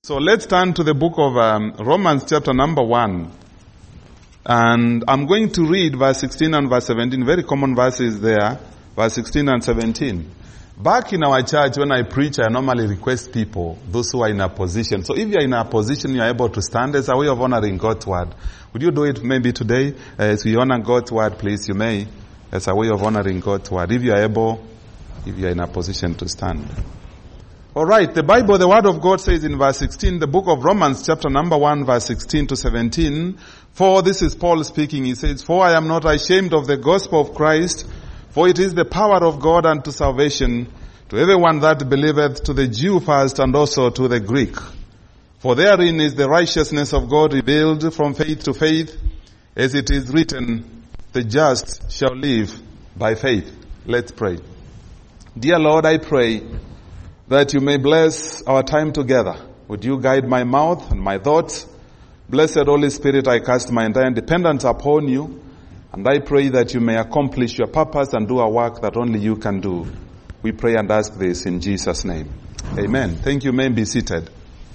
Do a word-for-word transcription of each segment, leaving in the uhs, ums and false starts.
So let's turn to the book of um, Romans chapter number one. And I'm going to read verse sixteen and verse seventeen. Very common verses there. Verse sixteen and seventeen. Back in our church, when I preach, I normally request people, those who are in a position. So if you're in a position, you're able to stand as a way of honoring God's word. Would you do it maybe today? Uh, as we honor God's word, please, you may. As a way of honoring God's word. If you're able, if you're in a position to stand. Alright, the Bible, the word of God says in verse sixteen, the book of Romans chapter number one, verse sixteen to seventeen. For, this is Paul speaking, he says, For I am not ashamed of the gospel of Christ, for it is the power of God unto salvation to everyone that believeth, to the Jew first and also to the Greek. For therein is the righteousness of God revealed from faith to faith, as it is written, the just shall live by faith. Let's pray. Dear Lord, I pray that you may bless our time together. Would you guide my mouth and my thoughts? Blessed Holy Spirit, I cast my entire dependence upon you, and I pray that you may accomplish your purpose and do a work that only you can do. We pray and ask this in Jesus' name. Amen. Thank you. May be seated.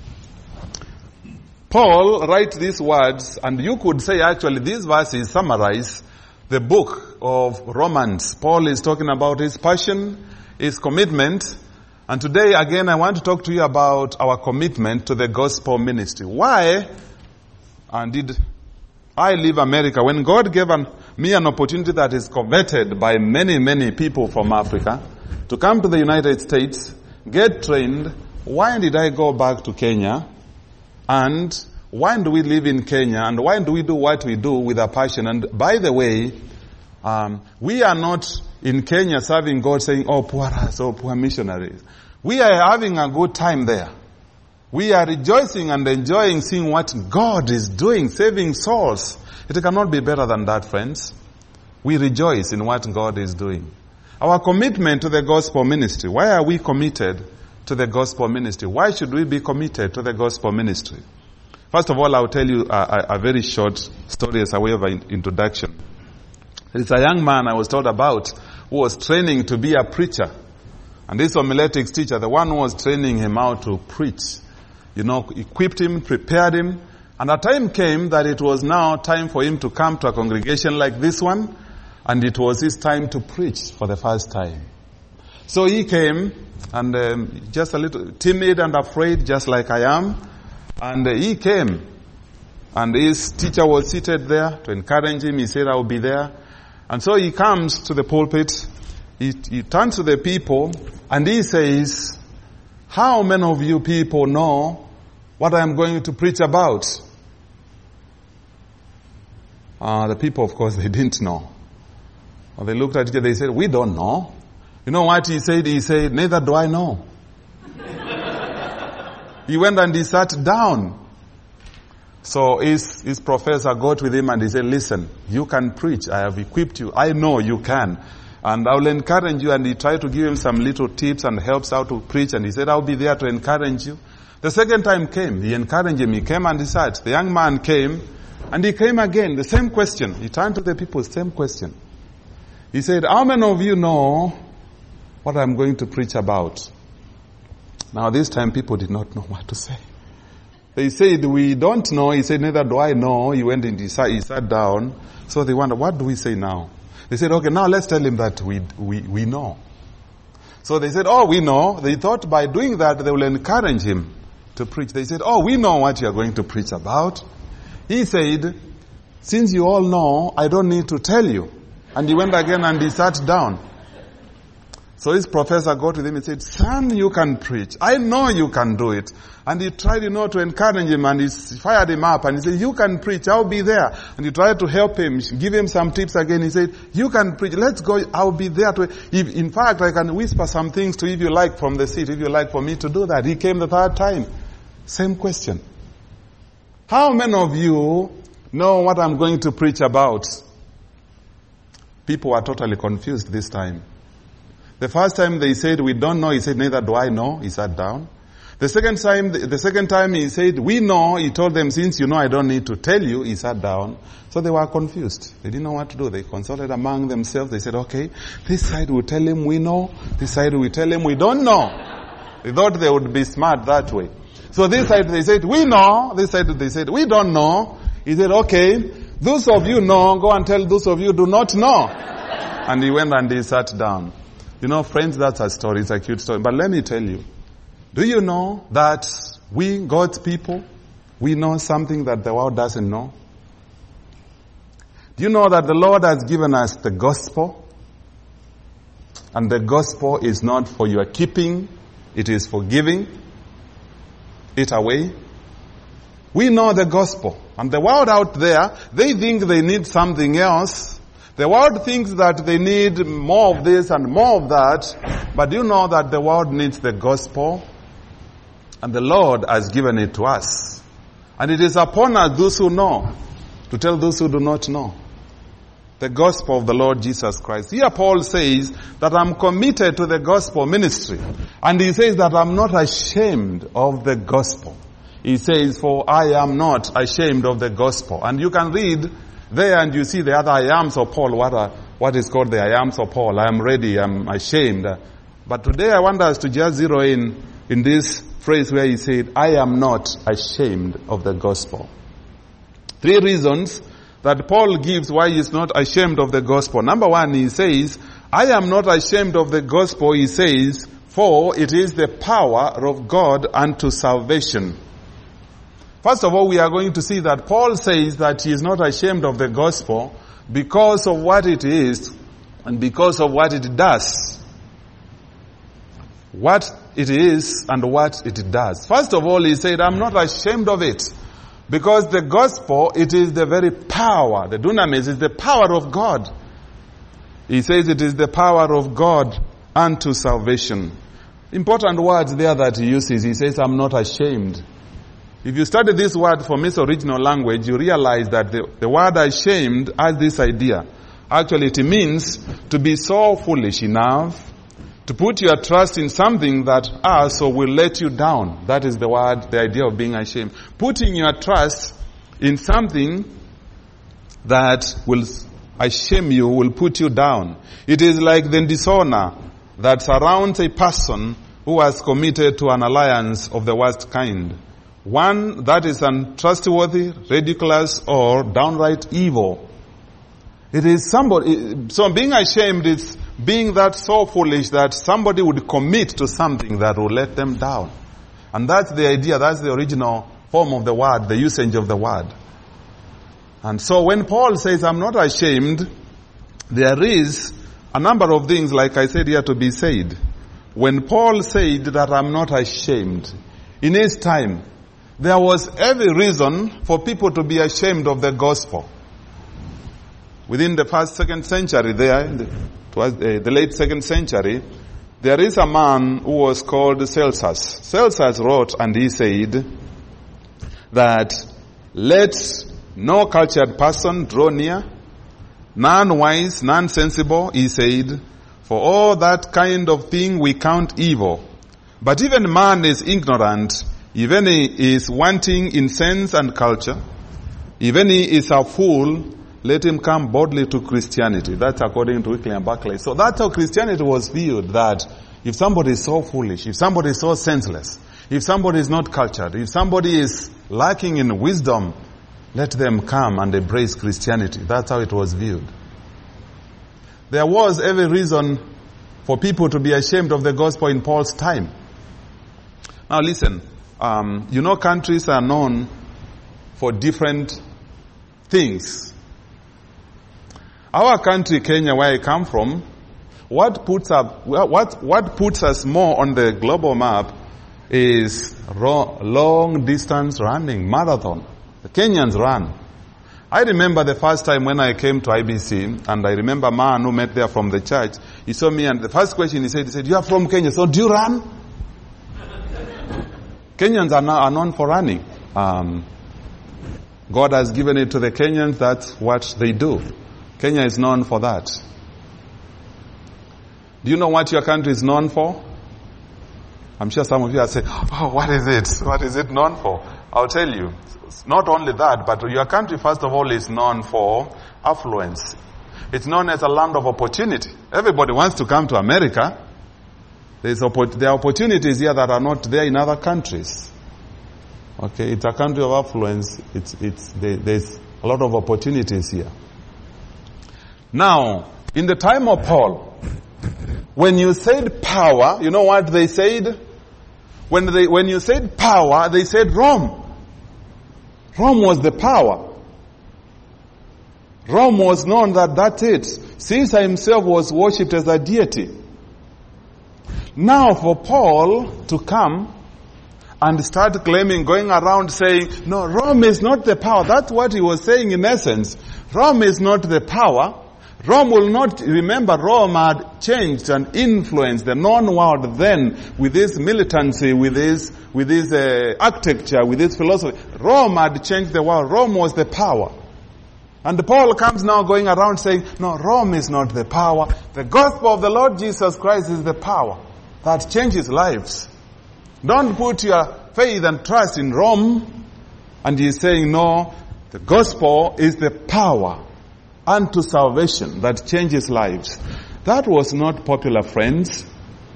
Paul writes these words, and you could say actually these verses summarize the book of Romans. Paul is talking about his passion, his commitment, and today again I want to talk to you about our commitment to the gospel ministry. Why and did I leave America? When God gave an, me an opportunity that is coveted by many, many people from Africa to come to the United States, get trained, why did I go back to Kenya? And why do we live in Kenya? And why do we do what we do with a passion? And by the way, um, we are not in Kenya serving God saying, oh, poor us, oh, poor missionaries. We are having a good time there. We are rejoicing and enjoying seeing what God is doing, saving souls. It cannot be better than that, friends. We rejoice in what God is doing. Our commitment to the gospel ministry. Why are we committed to the gospel ministry? Why should we be committed to the gospel ministry? First of all, I'll tell you a, a, a very short story as a way of an introduction. There's a young man I was told about who was training to be a preacher. And this homiletics teacher, the one who was training him how to preach, you know, equipped him, prepared him. And a time came that it was now time for him to come to a congregation like this one. And it was his time to preach for the first time. So he came, and um, just a little timid and afraid, just like I am. And uh, he came. And his teacher was seated there to encourage him. He said, I'll be there. And so he comes to the pulpit. He, he turns to the people, and he says, how many of you people know what I'm going to preach about? Uh, the people, of course, they didn't know. Well, they looked at each other, they said, we don't know. You know what he said? He said, neither do I know. He went and he sat down. So his, his professor got with him and he said, listen, you can preach. I have equipped you. I know you can. And I will encourage you. And he tried to give him some little tips and helps how to preach. And he said, I'll be there to encourage you. The second time came. He encouraged him. He came and he sat. The young man came. And he came again. The same question. He turned to the people. Same question. He said, how many of you know what I'm going to preach about? Now this time people did not know what to say. They said, we don't know. He said, neither do I know. He went in, he sat, he sat down. So they wondered, what do we say now? They said, okay, now let's tell him that we, we, we know. So they said, oh, we know. They thought by doing that they will encourage him to preach. They said, oh, we know what you are going to preach about. He said, since you all know, I don't need to tell you. And he went again and he sat down. So his professor got with him and said, son, you can preach. I know you can do it. And he tried, you know, to encourage him, and he fired him up and he said, you can preach, I'll be there. And he tried to help him, give him some tips again. He said, you can preach, let's go, I'll be there to, if, in fact, I can whisper some things to you if you like from the seat, if you like for me to do that. He came the third time. Same question. How many of you know what I'm going to preach about? People were totally confused this time. The first time they said, we don't know. He said, neither do I know. He sat down. The second time, the second time he said, we know. He told them, since you know I don't need to tell you. He sat down. So they were confused. They didn't know what to do. They consulted among themselves. They said, okay, this side will tell him we know. This side will tell him we don't know. They thought they would be smart that way. So this side they said, we know. This side they said, we don't know. He said, okay, those of you know, go and tell those of you do not know. And he went and he sat down. You know, friends, that's a story. It's a cute story. But let me tell you, do you know that we, God's people, we know something that the world doesn't know? Do you know that the Lord has given us the gospel? And the gospel is not for your keeping, it is for giving it away. We know the gospel. And the world out there, they think they need something else. The world thinks that they need more of this and more of that. But you know that the world needs the gospel. And the Lord has given it to us. And it is upon us, those who know, to tell those who do not know the gospel of the Lord Jesus Christ. Here Paul says that I'm committed to the gospel ministry. And he says that I'm not ashamed of the gospel. He says, for I am not ashamed of the gospel. And you can read there and you see the other I ams of Paul, what, are, what is called the I ams of Paul. I am ready, I am ashamed. But today I want us to just zero in, in this phrase where he said, I am not ashamed of the gospel. Three reasons that Paul gives why he is not ashamed of the gospel. Number one, he says, I am not ashamed of the gospel, he says, for it is the power of God unto salvation. First of all, we are going to see that Paul says that he is not ashamed of the gospel because of what it is and because of what it does. What it is and what it does. First of all, he said, I'm not ashamed of it. Because the gospel, it is the very power. The dunamis is the power of God. He says it is the power of God unto salvation. Important words there that he uses. He says, I'm not ashamed. If you study this word from its original language, you realize that the, the word ashamed has this idea. Actually, it means to be so foolish enough to put your trust in something that also will let you down. That is the word, the idea of being ashamed. Putting your trust in something that will shame you, will put you down. It is like the dishonor that surrounds a person who has committed to an alliance of the worst kind. One that is untrustworthy, ridiculous, or downright evil. It is somebody, so being ashamed is being that so foolish that somebody would commit to something that will let them down. And that's the idea, that's the original form of the word, the usage of the word. And so when Paul says, I'm not ashamed, there is a number of things, like I said here, to be said. When Paul said that I'm not ashamed, in his time, there was every reason for people to be ashamed of the gospel. Within the first, second century there, towards the, the late second century, there is a man who was called Celsus. Celsus wrote and he said that let no cultured person draw near, none wise, none sensible, he said, for all that kind of thing we count evil. But even man is ignorant, even he is wanting in sense and culture, even he is a fool, let him come boldly to Christianity. That's according to Wycliffe and Barclay. So that's how Christianity was viewed, that if somebody is so foolish, if somebody is so senseless, if somebody is not cultured, if somebody is lacking in wisdom, let them come and embrace Christianity. That's how it was viewed. There was every reason for people to be ashamed of the gospel in Paul's time. Now listen, um, you know countries are known for different things. Our country, Kenya, where I come from, what puts up, what, what puts us more on the global map is long distance running, marathon. The Kenyans run. I remember the first time when I came to I B C, and I remember a man who met there from the church. He saw me, and the first question he said, he said, you are from Kenya, so do you run? Kenyans are, now, are known for running. Um, God has given it to the Kenyans, that's what they do. Kenya is known for that. Do you know what your country is known for? I'm sure some of you are saying, oh, what is it? What is it known for? I'll tell you. Not only that, but your country, first of all, is known for affluence. It's known as a land of opportunity. Everybody wants to come to America. There's, there are opportunities here that are not there in other countries. Okay, it's a country of affluence. It's, it's, there, there's a lot of opportunities here. Now, in the time of Paul, when you said power, you know what they said? When they, when you said power, they said Rome. Rome was the power. Rome was known that that's it. Caesar himself was worshipped as a deity. Now for Paul to come and start claiming, going around saying, no, Rome is not the power. That's what he was saying in essence. Rome is not the power. Rome will not, remember, Rome had changed and influenced the known world then with this militancy, with this, with this uh, architecture, with this philosophy. Rome had changed the world. Rome was the power. And Paul comes now going around saying, no, Rome is not the power. The gospel of the Lord Jesus Christ is the power that changes lives. Don't put your faith and trust in Rome. And he's saying, no, the gospel is the power unto salvation that changes lives. That was not popular, friends.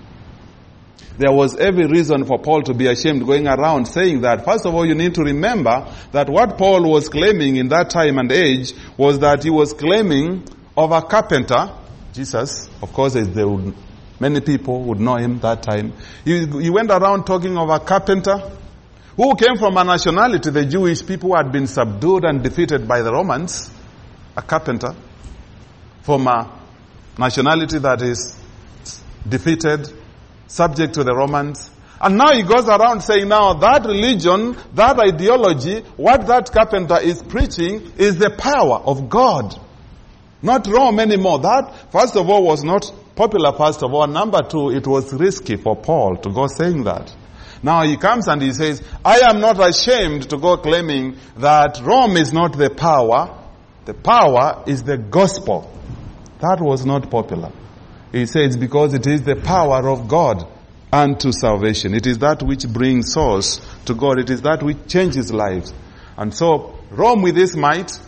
There was every reason for Paul to be ashamed going around saying that. First of all, you need to remember that what Paul was claiming in that time and age was that he was claiming of a carpenter. Jesus, of course, there would, many people would know him that time. He, he went around talking of a carpenter who came from a nationality, the Jewish people who had been subdued and defeated by the Romans. A carpenter from a nationality that is defeated, subject to the Romans. And now he goes around saying, now that religion, that ideology, what that carpenter is preaching is the power of God. Not Rome anymore. That, first of all, was not popular, first of all. Number two, it was risky for Paul to go saying that. Now he comes and he says, I am not ashamed to go claiming that Rome is not the power. The power is the gospel. That was not popular. He says because it is the power of God unto salvation. It is that which brings souls to God. It is that which changes lives. And so Rome with this might,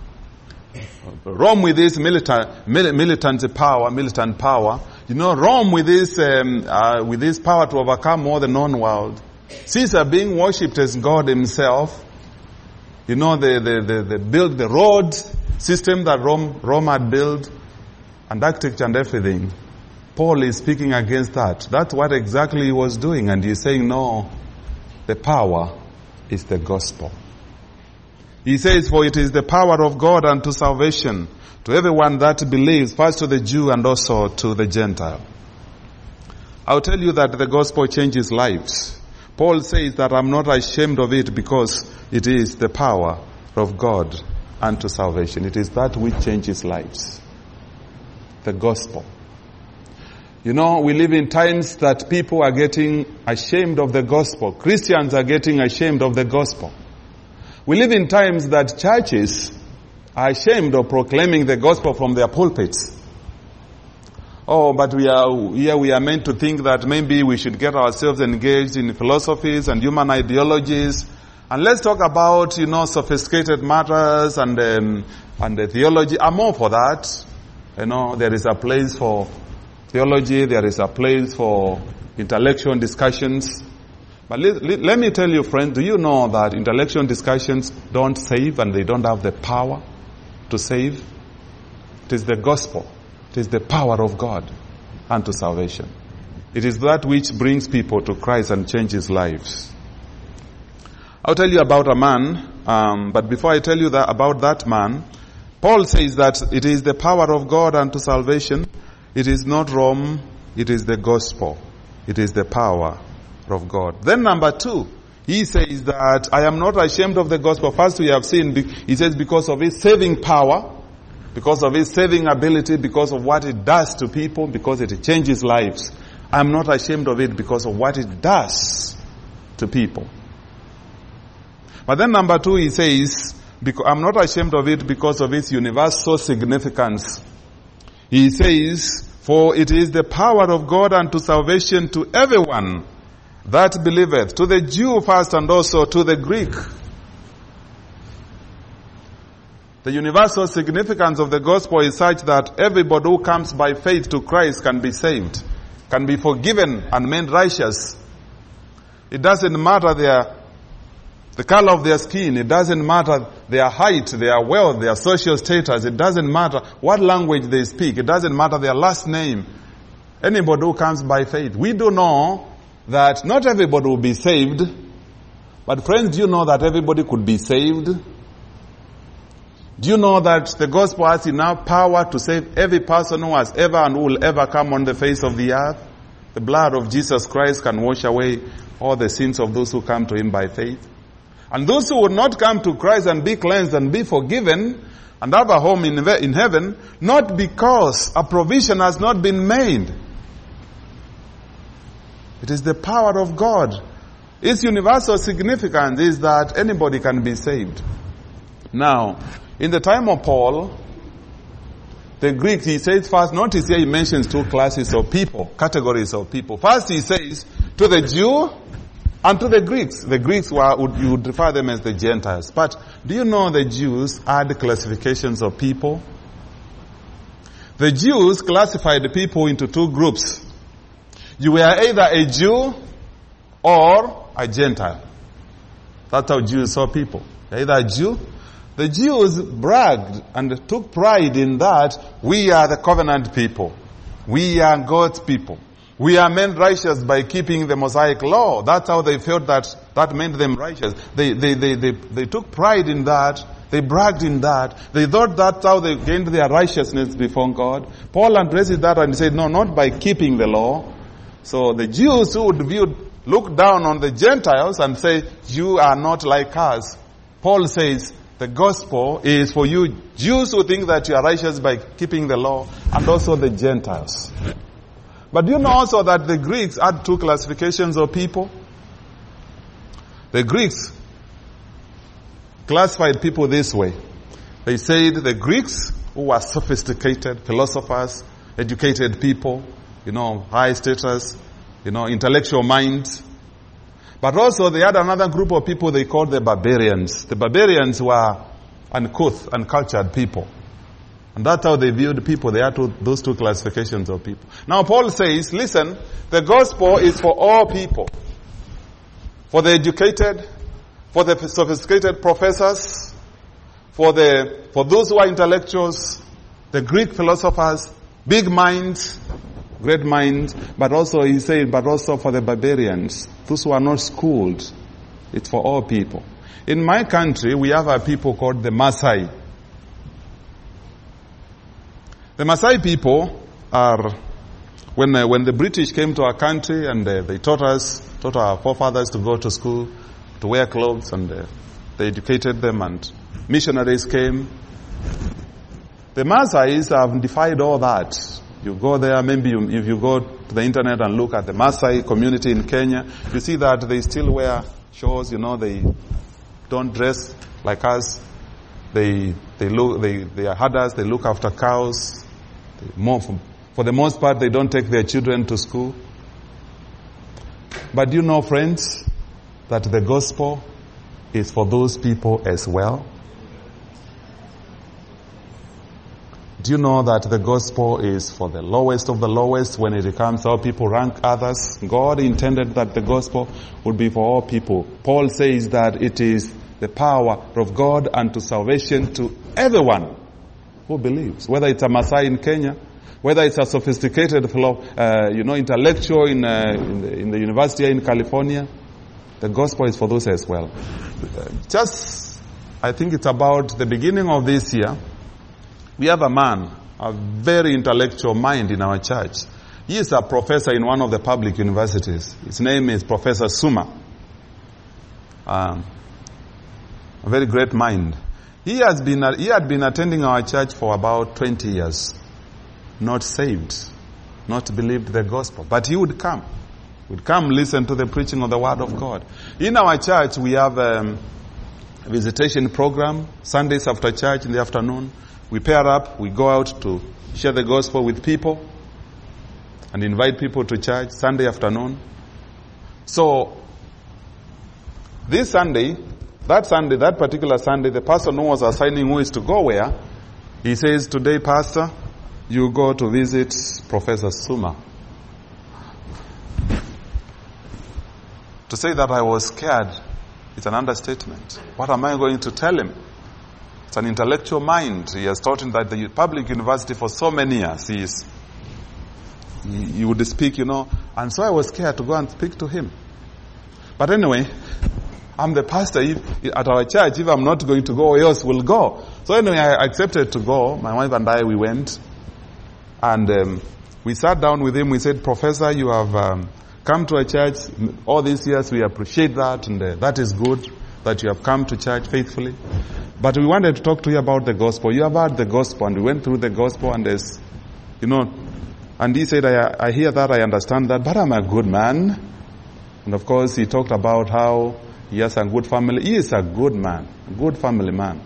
Rome with this militant, militant power, militant power, you know, Rome with this, um, uh, with this power to overcome all the known world. Caesar being worshipped as God himself. You know, they, they, they, they built the road system that Rome, Rome had built, and architecture and everything. Paul is speaking against that. That's what exactly he was doing. And he's saying, no, the power is the gospel. He says, for it is the power of God unto salvation to everyone that believes, first to the Jew and also to the Gentile. I'll tell you that the gospel changes lives. Paul says that I'm not ashamed of it because it is the power of God unto salvation. It is that which changes lives. The gospel. You know, we live in times that people are getting ashamed of the gospel. Christians are getting ashamed of the gospel. We live in times that churches are ashamed of proclaiming the gospel from their pulpits. Oh, but we are, here we are meant to think that maybe we should get ourselves engaged in philosophies and human ideologies. And let's talk about, you know, sophisticated matters and, um, and the theology. I'm all for that. You know, there is a place for theology, there is a place for intellectual discussions. But let, let, let me tell you, friend, do you know that intellectual discussions don't save and they don't have the power to save? It is the gospel. It is the power of God unto salvation. It is that which brings people to Christ and changes lives. I'll tell you about a man, um, but before I tell you that about that man, Paul says that it is the power of God unto salvation. It is not Rome, it is the gospel. It is the power of God. Then number two, he says that I am not ashamed of the gospel. First we have seen, he says because of its saving power, because of its saving ability, because of what it does to people, because it changes lives. I am not ashamed of it because of what it does to people. But then number two, he says, I'm not ashamed of it because of its universal significance. He says, for it is the power of God unto salvation to everyone that believeth, to the Jew first and also to the Greek. The universal significance of the gospel is such that everybody who comes by faith to Christ can be saved, can be forgiven and made righteous. It doesn't matter their the color of their skin. It doesn't matter their height, their wealth, their social status. It doesn't matter what language they speak. It doesn't matter their last name. Anybody who comes by faith. We do know that not everybody will be saved. But friends, do you know that everybody could be saved? Do you know that the gospel has enough power to save every person who has ever and will ever come on the face of the earth? The blood of Jesus Christ can wash away all the sins of those who come to him by faith. And those who would not come to Christ and be cleansed and be forgiven and have a home in, in heaven, not because a provision has not been made. It is the power of God. Its universal significance is that anybody can be saved. Now, in the time of Paul, the Greeks, he says first, notice here he mentions two classes of people, categories of people. First he says, to the Jew and to the Greeks. The Greeks were, would, you would refer them as the Gentiles. But do you know the Jews had classifications of people? The Jews classified the people into two groups. You were either a Jew or a Gentile. That's how Jews saw people. You're either a Jew. The Jews bragged and took pride in that we are the covenant people. We are God's people. We are made righteous by keeping the Mosaic law. That's how they felt that that made them righteous. They, they, they, they, they took pride in that. They bragged in that. They thought that's how they gained their righteousness before God. Paul addresses that and he said, no, not by keeping the law. So the Jews who would view, look down on the Gentiles and say, you are not like us. Paul says, the gospel is for you Jews who think that you are righteous by keeping the law, and also the Gentiles. But do you know also that the Greeks had two classifications of people? The Greeks classified people this way. They said the Greeks, who were sophisticated philosophers, educated people, you know, high status, you know, intellectual minds. But also they had another group of people they called the barbarians. The barbarians were uncouth, uncultured people. And that's how they viewed people. They had two, those two classifications of people. Now Paul says, listen, the gospel is for all people. For the educated, for the sophisticated professors, for the, for those who are intellectuals, the Greek philosophers, big minds, great minds, but also, he said, but also for the barbarians, those who are not schooled. It's for all people. In my country, we have a people called the Maasai. The Maasai people are, when uh, when the British came to our country and uh, they taught us, taught our forefathers to go to school, to wear clothes, and uh, they educated them, and missionaries came. The Maasais have defied all that. You go there, maybe you, if you go to the internet and look at the Maasai community in Kenya, you see that they still wear shawls, you know, they don't dress like us. They, they look, they, they are herders, they look after cows. They, more, for, for the most part, they don't take their children to school. But do you know, friends, that the gospel is for those people as well? Do you know that the gospel is for the lowest of the lowest when it comes to how people rank others? God intended that the gospel would be for all people. Paul says that it is the power of God unto salvation to everyone who believes. Whether it's a Maasai in Kenya, whether it's a sophisticated fellow, uh, you know, intellectual in, uh, in, the, in the university in California, the gospel is for those as well. Uh, just, I think it's about the beginning of this year, we have a man, a very intellectual mind in our church. He is a professor in one of the public universities. His name is Professor Suma. Um, a very great mind. He has been, he had been attending our church for about twenty years. Not saved. Not believed the gospel. But he would come. He would come listen to the preaching of the word of God. In our church, we have um, a visitation program. Sundays after church in the afternoon. We pair up, we go out to share the gospel with people and invite people to church Sunday afternoon. So, this Sunday, that Sunday, that particular Sunday, the person who was assigning who is to go where, he says, today, Pastor, you go to visit Professor Suma. To say that I was scared It's an understatement. What am I going to tell him? It's an intellectual mind. He has taught him that the public university for so many years. He is, he, he would speak, you know. And so I was scared to go and speak to him. But anyway, I'm the pastor if, at our church. If I'm not going to go, else will go. So anyway, I accepted to go. My wife and I, we went. And um, we sat down with him. We said, Professor, you have um, come to a church all these years. We appreciate that. And uh, that is good that you have come to church faithfully. But we wanted to talk to you about the gospel. You have heard the gospel. And we went through the gospel. And there's, you know, and he said, I, I hear that, I understand that, but I'm a good man. And of course, he talked about how he has a good family. He is a good man, a good family man.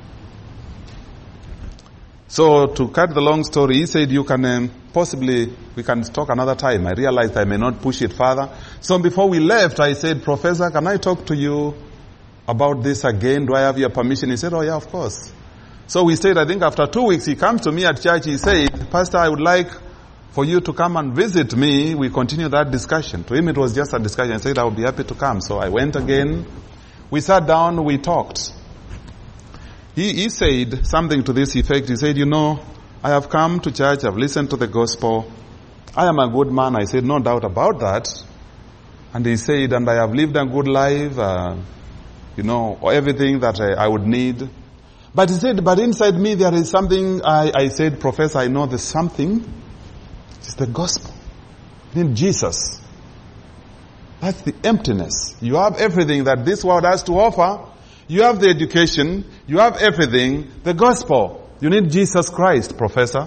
So, to cut the long story, he said, you can um, possibly, we can talk another time. I realized I may not push it further. So, before we left, I said, Professor, can I talk to you about this again? Do I have your permission? He said, oh yeah, of course. So, we stayed, I think after two weeks, he comes to me at church. He said, Pastor, I would like for you to come and visit me. We continue that discussion. To him, it was just a discussion. I said, I would be happy to come. So I went again. We sat down, we talked. He, he said something to this effect. He said, you know, I have come to church, I've listened to the gospel. I am a good man. I said, no doubt about that. And he said, and I have lived a good life, uh, you know, everything that I, I would need. But he said, but inside me there is something. I, I said, Professor, I know there's something. It's the gospel. In Jesus. That's the emptiness. You have everything that this world has to offer. You have the education. You have everything. The gospel. You need Jesus Christ, Professor.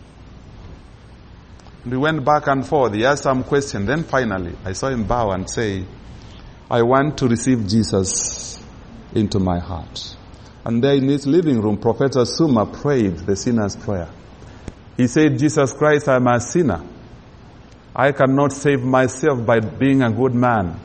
And we went back and forth. He asked some question. Then finally, I saw him bow and say, I want to receive Jesus into my heart. And there in his living room, Professor Suma prayed the sinner's prayer. He said, Jesus Christ, I am a sinner. I cannot save myself by being a good man.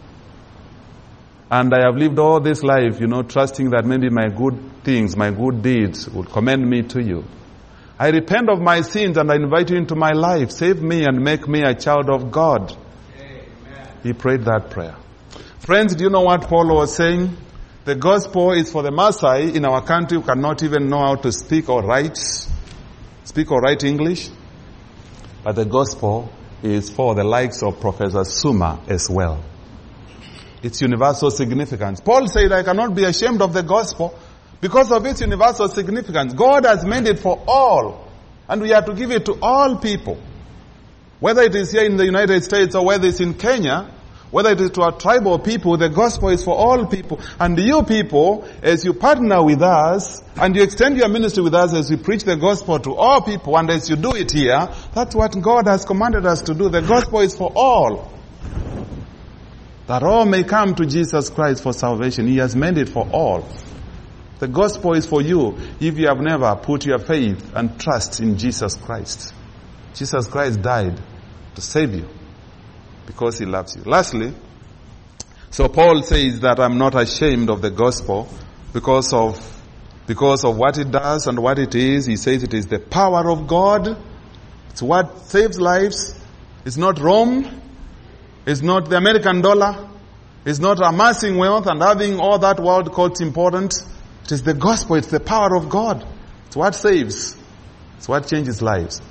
And I have lived all this life, you know, trusting that maybe my good things, my good deeds would commend me to you. I repent of my sins and I invite you into my life. Save me and make me a child of God. Amen. He prayed that prayer. Friends, do you know what Paul was saying? The gospel is for the Maasai in our country who cannot even know how to speak or write. Speak or write English. But the gospel is for the likes of Professor Suma as well. Its universal significance. Paul said, I cannot be ashamed of the gospel because of its universal significance. God has made it for all. And we have to give it to all people. Whether it is here in the United States or whether it's in Kenya, whether it is to our tribal people, the gospel is for all people. And you people, as you partner with us, and you extend your ministry with us as we preach the gospel to all people, and as you do it here, that's what God has commanded us to do. The gospel is for all. That all may come to Jesus Christ for salvation. He has made it for all. The gospel is for you if you have never put your faith and trust in Jesus Christ. Jesus Christ died to save you because he loves you. Lastly, so Paul says that I'm not ashamed of the gospel because of because of what it does and what it is. He says it is the power of God. It's what saves lives. It's not Rome. It's not the American dollar. It's not amassing wealth and having all that world cults important. It is the gospel. It's the power of God. It's what saves. It's what changes lives.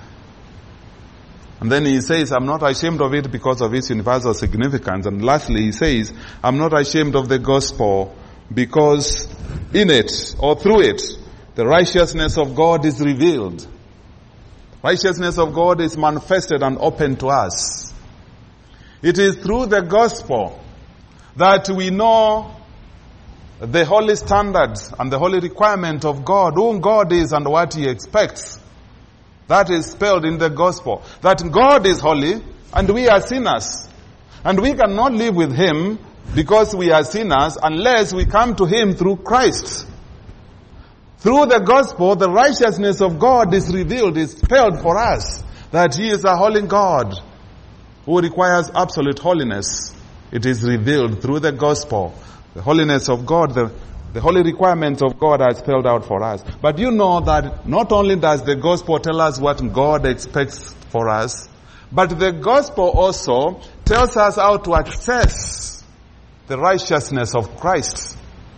And then he says, I'm not ashamed of it because of its universal significance. And lastly, he says, I'm not ashamed of the gospel because in it, or through it, the righteousness of God is revealed. Righteousness of God is manifested and open to us. It is through the gospel that we know the holy standards and the holy requirement of God, whom God is and what he expects. That is spelled in the gospel. That God is holy and we are sinners. And we cannot live with him because we are sinners unless we come to him through Christ. Through the gospel, the righteousness of God is revealed, is spelled for us. That he is a holy God who requires absolute holiness. It is revealed through the gospel. The holiness of God, the The holy requirements of God are spelled out for us. But you know that not only does the gospel tell us what God expects for us, but the gospel also tells us how to access the righteousness of Christ.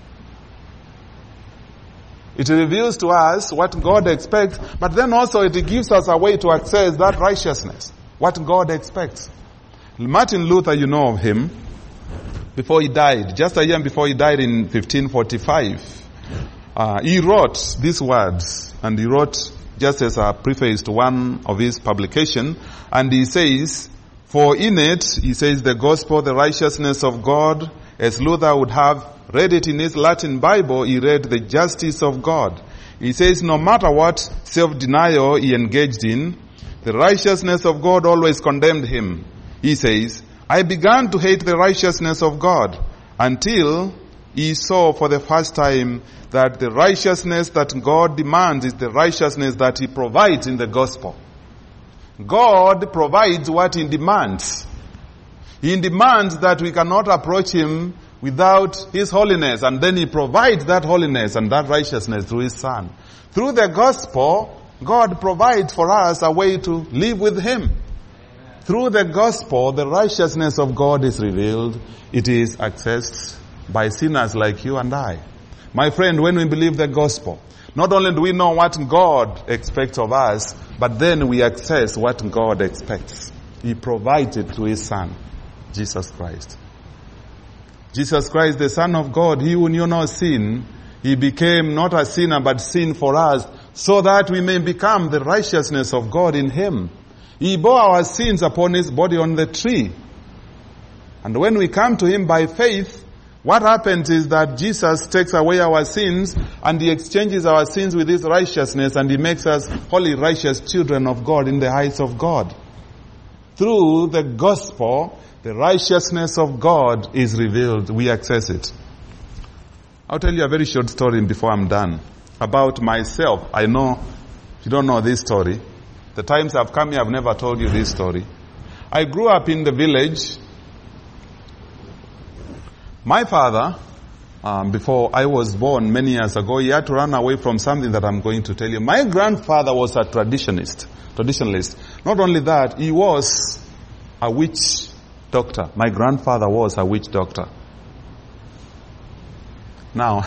It reveals to us what God expects, but then also it gives us a way to access that righteousness, what God expects. Martin Luther, you know of him, before he died, just a year before he died in fifteen forty-five, uh, he wrote these words, and he wrote just as a preface to one of his publications, and he says, for in it, he says, the gospel, the righteousness of God, as Luther would have read it in his Latin Bible, he read the justice of God. He says, no matter what self-denial he engaged in, the righteousness of God always condemned him. He says, I began to hate the righteousness of God until he saw for the first time that the righteousness that God demands is the righteousness that he provides in the gospel. God provides what he demands. He demands that we cannot approach him without his holiness, and then he provides that holiness and that righteousness through his Son. Through the gospel, God provides for us a way to live with him. Amen. Through the gospel, the righteousness of God is revealed. It is accessed by sinners like you and I. My friend, when we believe the gospel, not only do we know what God expects of us, but then we access what God expects. He provides it through his Son, Jesus Christ. Jesus Christ, the Son of God, he who knew no sin, he became not a sinner but sin for us, so that we may become the righteousness of God in him. He bore our sins upon his body on the tree. And when we come to him by faith, what happens is that Jesus takes away our sins and he exchanges our sins with his righteousness, and he makes us holy, righteous children of God in the eyes of God. Through the gospel, the righteousness of God is revealed. We access it. I'll tell you a very short story before I'm done. About myself. I know you don't know this story. The times I've come here, I've never told you this story. I grew up in the village. My father, um, before I was born many years ago, he had to run away from something that I'm going to tell you. My grandfather was a traditionalist. Traditionalist. Not only that, he was a witch doctor. My grandfather was a witch doctor. Now,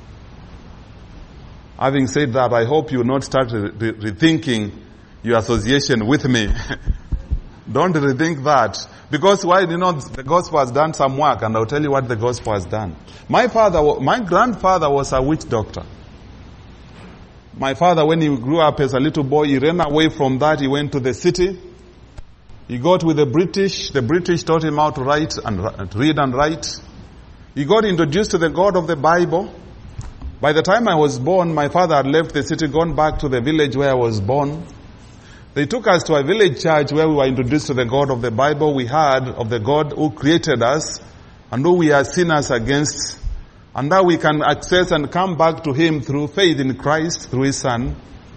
having said that, I hope you will not start re- re- rethinking your association with me. Don't rethink that. Because why? You know, the gospel has done some work, and I'll tell you what the gospel has done. My father, my grandfather was a witch doctor. My father, when he grew up as a little boy, he ran away from that. He went to the city. He got with the British. The British taught him how to write and read and write. He got introduced to the God of the Bible. By the time I was born, my father had left the city, gone back to the village where I was born. They took us to a village church where we were introduced to the God of the Bible. We heard of the God who created us and who we are sinners against, and now we can access and come back to him through faith in Christ, through his Son.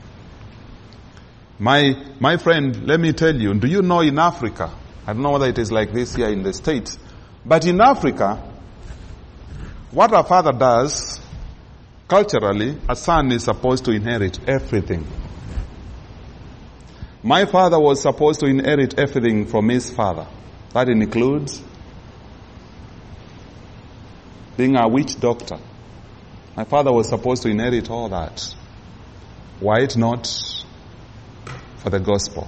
My, my friend, let me tell you, do you know in Africa, I don't know whether it is like this here in the States, but in Africa, what a father does, culturally, a son is supposed to inherit everything. My father was supposed to inherit everything from his father. That includes being a witch doctor. My father was supposed to inherit all that. Why it not for the gospel?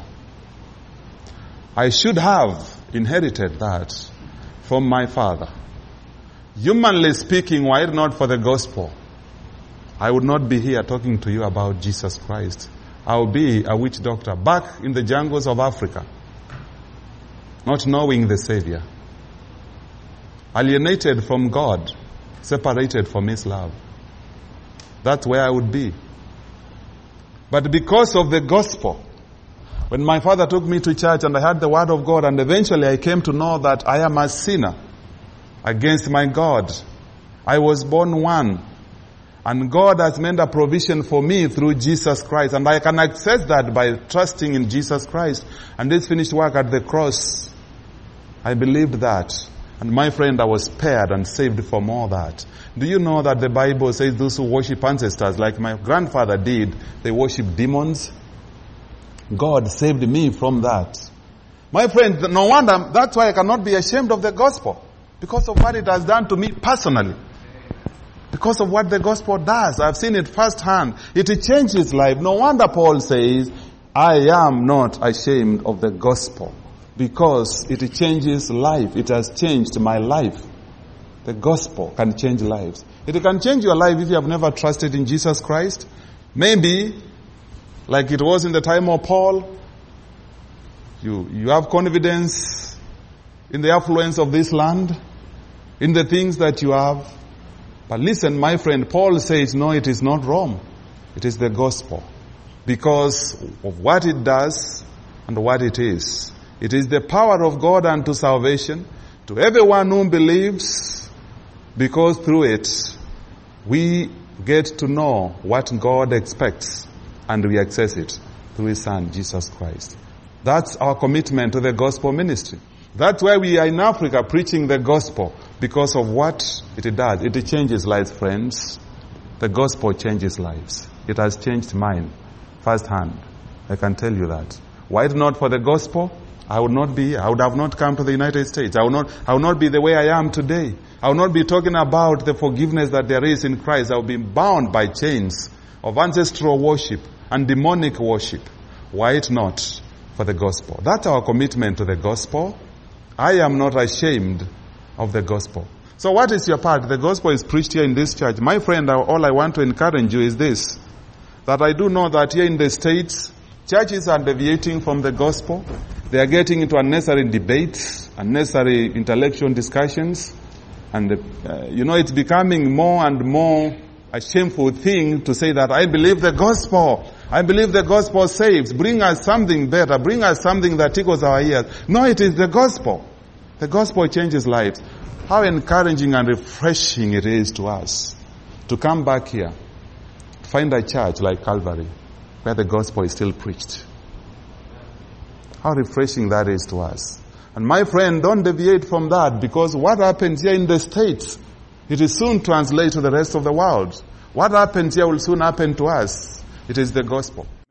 I should have inherited that from my father. Humanly speaking, why it not for the gospel? I would not be here talking to you about Jesus Christ. I will be a witch doctor back in the jungles of Africa, not knowing the Savior, alienated from God, separated from his love. That's where I would be. But because of the gospel, when my father took me to church and I heard the word of God, and eventually I came to know that I am a sinner against my God. I was born one. And God has made a provision for me through Jesus Christ. And I can access that by trusting in Jesus Christ. And this finished work at the cross. I believed that. And my friend, I was spared and saved from all that. Do you know that the Bible says those who worship ancestors, like my grandfather did, they worship demons? God saved me from that. My friend, no wonder, that's why I cannot be ashamed of the gospel. Because of what it has done to me personally. Because of what the gospel does. I've seen it firsthand. It changes life. No wonder Paul says, I am not ashamed of the gospel. Because it changes life. It has changed my life. The gospel can change lives. It can change your life if you have never trusted in Jesus Christ. Maybe, like it was in the time of Paul, you, you have confidence in the affluence of this land, in the things that you have. But listen, my friend, Paul says, no, it is not Rome. It is the gospel. Because of what it does and what it is. It is the power of God unto salvation to everyone who believes, because through it, we get to know what God expects and we access it through His Son, Jesus Christ. That's our commitment to the gospel ministry. That's why we are in Africa preaching the gospel, because of what it does. It changes lives, friends. The gospel changes lives. It has changed mine firsthand. I can tell you that. Were it not for the gospel, I would not be here. I would have not come to the United States. I would not, I would not be the way I am today. I would not be talking about the forgiveness that there is in Christ. I would be bound by chains of ancestral worship and demonic worship. Were it not for the gospel. That's our commitment to the gospel. I am not ashamed of the gospel. So what is your part? The gospel is preached here in this church. My friend, all I want to encourage you is this, that I do know that here in the States, churches are deviating from the gospel. They are getting into unnecessary debates, unnecessary intellectual discussions. And, uh, you know, it's becoming more and more a shameful thing to say that I believe the gospel. I believe the gospel saves. Bring us something better. Bring us something that tickles our ears. No, it is the gospel. The gospel changes lives. How encouraging and refreshing it is to us to come back here, find a church like Calvary, where the gospel is still preached. How refreshing that is to us. And my friend, don't deviate from that, because what happens here in the States, it is soon translated to the rest of the world. What happens here will soon happen to us. It is the gospel.